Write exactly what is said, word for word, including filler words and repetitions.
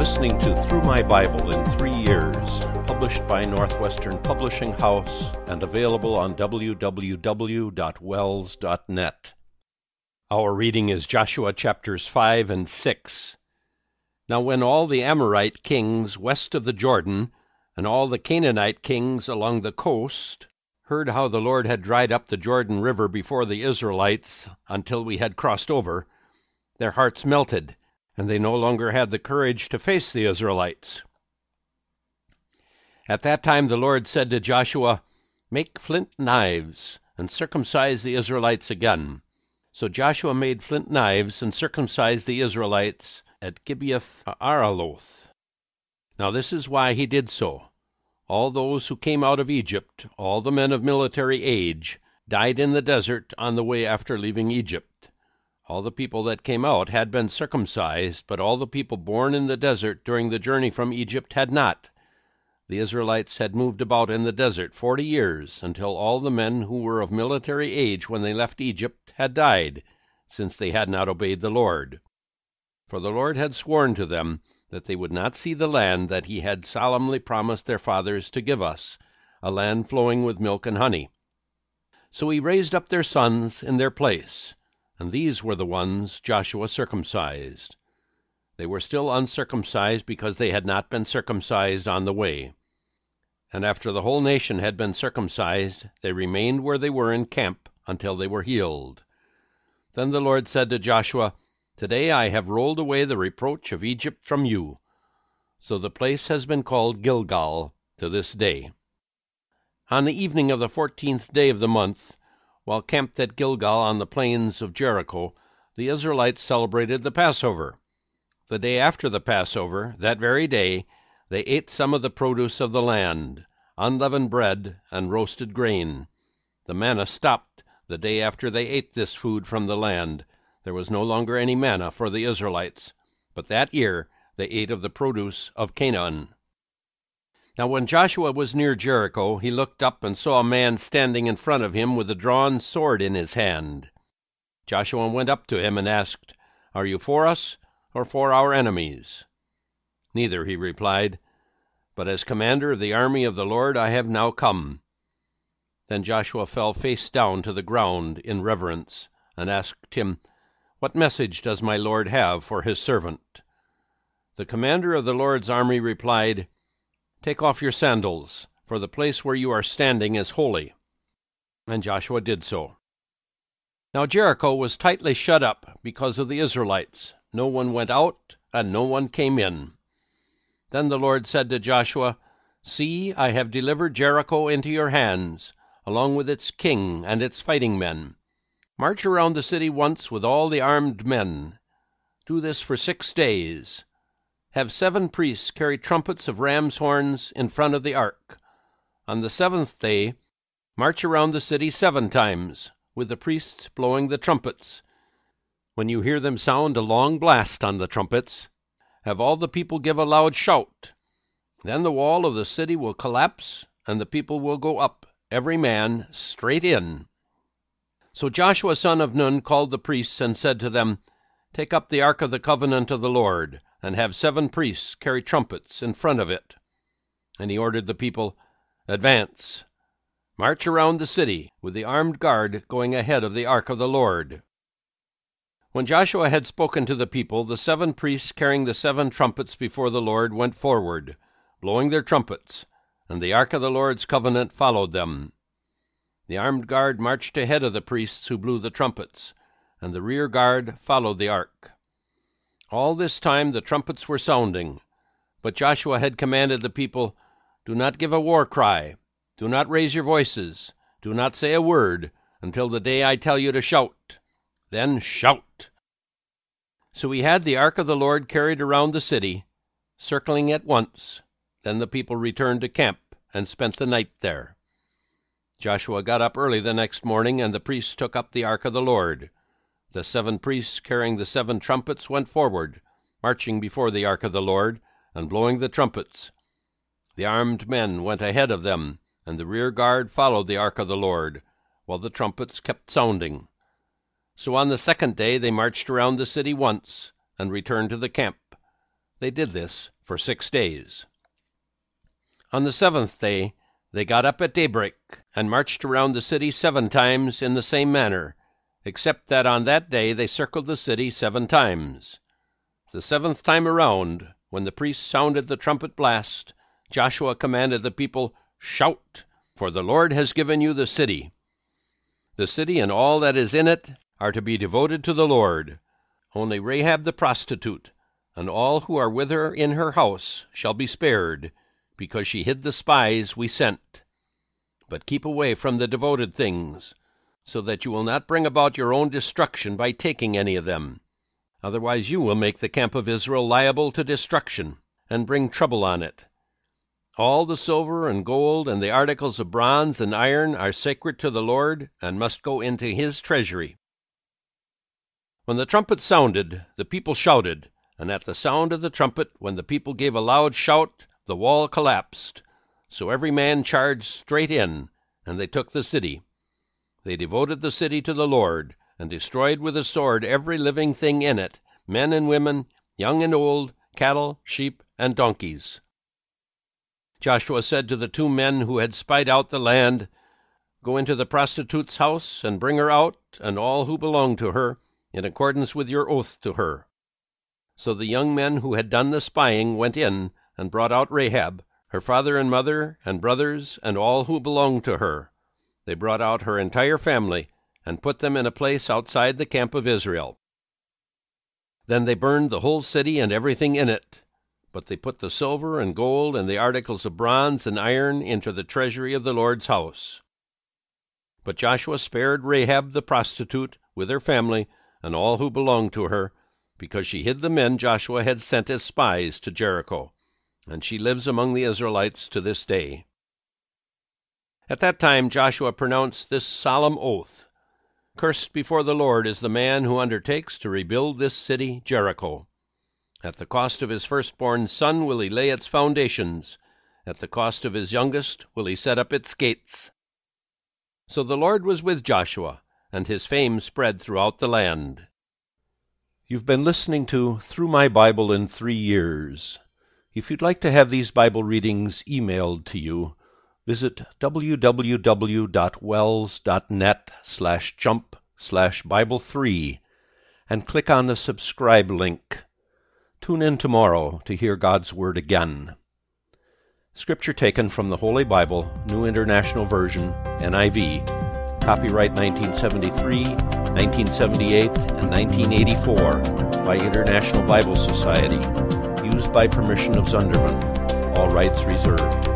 listening to Through My Bible in Three Years, published by Northwestern Publishing House and available on w w w dot wells dot net. Our reading is Joshua chapters five and six. Now when all the Amorite kings west of the Jordan, and all the Canaanite kings along the coast, heard how the Lord had dried up the Jordan River before the Israelites until we had crossed over, their hearts melted, and they no longer had the courage to face the Israelites. At that time the Lord said to Joshua, "Make flint knives, and circumcise the Israelites again." So Joshua made flint knives, and circumcised the Israelites at Gibeath-Araloth. Now this is why he did so. All those who came out of Egypt, all the men of military age, died in the desert on the way after leaving Egypt. All the people that came out had been circumcised, but all the people born in the desert during the journey from Egypt had not. The Israelites had moved about in the desert forty years, until all the men who were of military age when they left Egypt had died, since they had not obeyed the Lord. For the Lord had sworn to them that they would not see the land that he had solemnly promised their fathers to give us, a land flowing with milk and honey. So he raised up their sons in their place, and these were the ones Joshua circumcised. They were still uncircumcised because they had not been circumcised on the way. And after the whole nation had been circumcised, they remained where they were in camp until they were healed. Then the Lord said to Joshua, "Today I have rolled away the reproach of Egypt from you." So the place has been called Gilgal to this day. On the evening of the fourteenth day of the month, while camped at Gilgal on the plains of Jericho, the Israelites celebrated the Passover. The day after the Passover, that very day, they ate some of the produce of the land, unleavened bread and roasted grain. The manna stopped the day after they ate this food from the land. There was no longer any manna for the Israelites, but that year they ate of the produce of Canaan. Now when Joshua was near Jericho, he looked up and saw a man standing in front of him with a drawn sword in his hand. Joshua went up to him and asked, "Are you for us, or for our enemies?" "Neither," he replied, "but as commander of the army of the Lord I have now come." Then Joshua fell face down to the ground in reverence, and asked him, "What message does my Lord have for his servant?" The commander of the Lord's army replied, "Take off your sandals, for the place where you are standing is holy." And Joshua did so. Now Jericho was tightly shut up because of the Israelites. No one went out, and no one came in. Then the Lord said to Joshua, "See, I have delivered Jericho into your hands, along with its king and its fighting men. March around the city once with all the armed men. Do this for six days. Have seven priests carry trumpets of ram's horns in front of the ark. On the seventh day, march around the city seven times, with the priests blowing the trumpets. When you hear them sound a long blast on the trumpets, have all the people give a loud shout. Then the wall of the city will collapse, and the people will go up, every man straight in." So Joshua son of Nun called the priests and said to them, "Take up the ark of the covenant of the Lord, and have seven priests carry trumpets in front of it." And he ordered the people, "Advance. March around the city, with the armed guard going ahead of the ark of the Lord." When Joshua had spoken to the people, the seven priests carrying the seven trumpets before the Lord went forward, blowing their trumpets, and the ark of the Lord's covenant followed them. The armed guard marched ahead of the priests who blew the trumpets, and the rear guard followed the ark. All this time the trumpets were sounding, but Joshua had commanded the people, "Do not give a war cry, do not raise your voices, do not say a word, until the day I tell you to shout. Then shout." So he had the ark of the Lord carried around the city, circling it once. Then the people returned to camp and spent the night there. Joshua got up early the next morning, and the priests took up the ark of the Lord. The seven priests carrying the seven trumpets went forward, marching before the ark of the Lord, and blowing the trumpets. The armed men went ahead of them, and the rear guard followed the ark of the Lord, while the trumpets kept sounding. So on the second day they marched around the city once, and returned to the camp. They did this for six days. On the seventh day they got up at daybreak, and marched around the city seven times in the same manner, except that on that day they circled the city seven times. The seventh time around, when the priests sounded the trumpet blast, Joshua commanded the people, "Shout, for the Lord has given you the city. The city and all that is in it are to be devoted to the Lord. Only Rahab the prostitute, and all who are with her in her house, shall be spared, because she hid the spies we sent. But keep away from the devoted things, so that you will not bring about your own destruction by taking any of them. Otherwise you will make the camp of Israel liable to destruction, and bring trouble on it. All the silver and gold and the articles of bronze and iron are sacred to the Lord, and must go into his treasury." When the trumpet sounded, the people shouted, and at the sound of the trumpet, when the people gave a loud shout, the wall collapsed. So every man charged straight in, and they took the city. They devoted the city to the Lord, and destroyed with the sword every living thing in it, men and women, young and old, cattle, sheep, and donkeys. Joshua said to the two men who had spied out the land, "Go into the prostitute's house, and bring her out, and all who belong to her, in accordance with your oath to her." So the young men who had done the spying went in, and brought out Rahab, her father and mother, and brothers, and all who belonged to her. They brought out her entire family, and put them in a place outside the camp of Israel. Then they burned the whole city and everything in it. But they put the silver and gold and the articles of bronze and iron into the treasury of the Lord's house. But Joshua spared Rahab the prostitute with her family and all who belonged to her, because she hid the men Joshua had sent as spies to Jericho, and she lives among the Israelites to this day. At that time Joshua pronounced this solemn oath, "Cursed before the Lord is the man who undertakes to rebuild this city, Jericho. At the cost of his firstborn son will he lay its foundations. At the cost of his youngest will he set up its gates." So the Lord was with Joshua, and his fame spread throughout the land. You've been listening to Through My Bible in Three Years. If you'd like to have these Bible readings emailed to you, visit w w w dot wells dot net slash jump slash Bible three and click on the subscribe link. Tune in tomorrow to hear God's Word again. Scripture taken from the Holy Bible, New International Version, N I V, copyright nineteen seventy-three, nineteen seventy-eight, and nineteen eighty-four by International Bible Society, used by permission of Zunderman. All rights reserved.